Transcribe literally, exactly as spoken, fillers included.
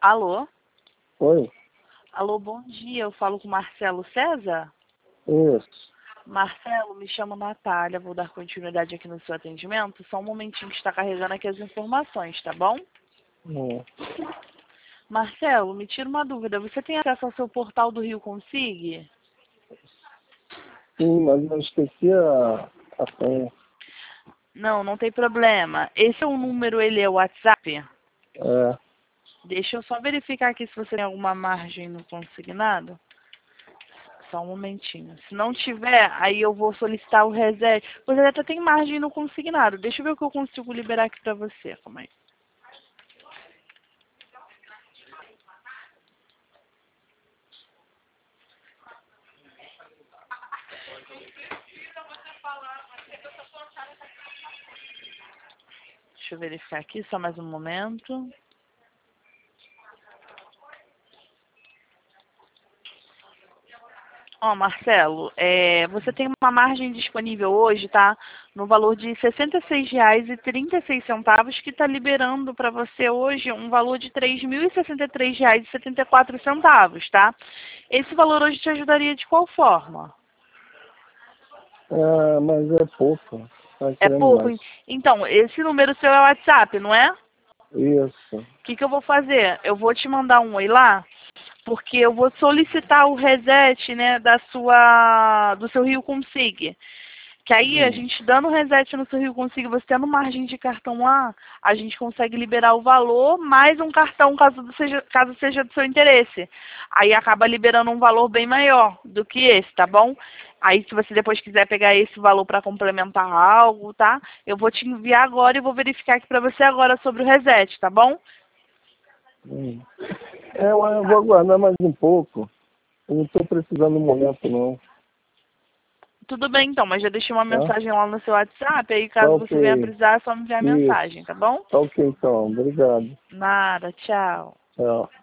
Alô? Oi? Alô, bom dia. Eu falo com Marcelo César? Isso. Marcelo, me chamo Natália. Vou dar continuidade aqui no seu atendimento. Só um momentinho que está carregando aqui as informações, tá bom? Hum. Marcelo, me tira uma dúvida. Você tem acesso ao seu portal do Rio Consig? Sim, mas eu esqueci a, a senha. Não, não tem problema. Esse é o número, ele é o WhatsApp? É. Deixa eu só verificar aqui se você tem alguma margem no consignado. Só um momentinho. Se não tiver, aí eu vou solicitar o reset. Você até tem margem no consignado. Deixa eu ver o que eu consigo liberar aqui pra você. Calma aí. Deixa eu verificar aqui, só mais um momento. Ó, Marcelo, é, você tem uma margem disponível hoje, tá? No valor de sessenta e seis reais e trinta e seis centavos, que está liberando para você hoje um valor de três mil e sessenta e três reais e setenta e quatro centavos, tá? Esse valor hoje te ajudaria de qual forma? É, mas é pouco. Tá É querendo pouco? mais. Então, esse número seu é o WhatsApp, não é? Isso. O que, que eu vou fazer? Eu vou te mandar um oi lá, porque eu vou solicitar o reset, né, da sua, do seu Rio Consig. Que aí a Hum. gente dando reset no seu Rio Consig, você tendo margem de cartão lá, a gente consegue liberar o valor mais um cartão caso seja, caso seja do seu interesse. Aí acaba liberando um valor bem maior do que esse, tá bom? Aí se você depois quiser pegar esse valor para complementar algo, tá? Eu vou te enviar agora e vou verificar aqui para você agora sobre o reset, tá bom? Hum. É, mas eu vou aguardar mais um pouco. Eu não estou precisando no momento, não. Tudo bem então, mas já deixei uma Tá? mensagem lá no seu WhatsApp, aí Tá caso você venha ok. precisar, é só me enviar Isso. mensagem, tá bom? Tá ok, então. Obrigado. Nada, tchau. Tchau.